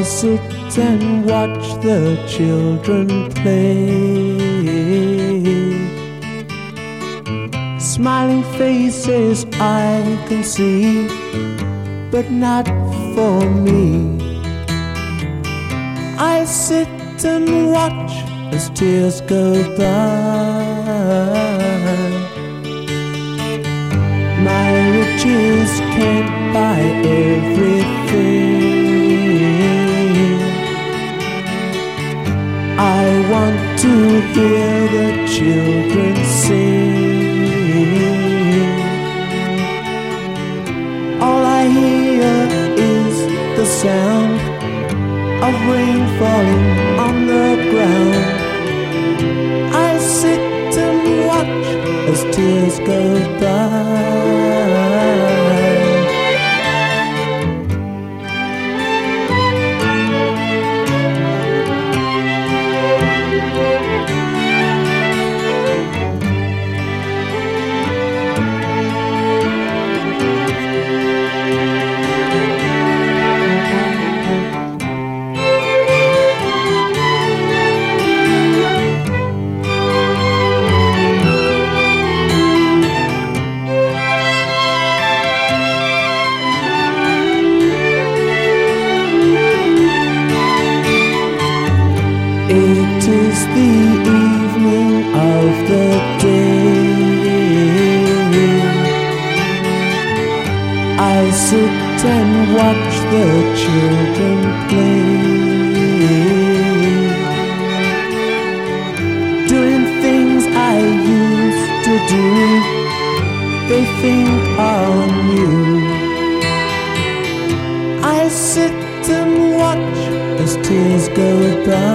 sit and watch the children play. Smiling faces I can see, but not for me. I sit and watch as tears go by. My riches can't buy everything. I want to hear the children sing. All I hear is the sound of rain falling on the ground. I sit and watch as tears go by. It is the evening of the day. I sit and watch the children play, doing things I used to do. They think are new. I sit and watch as tears go by.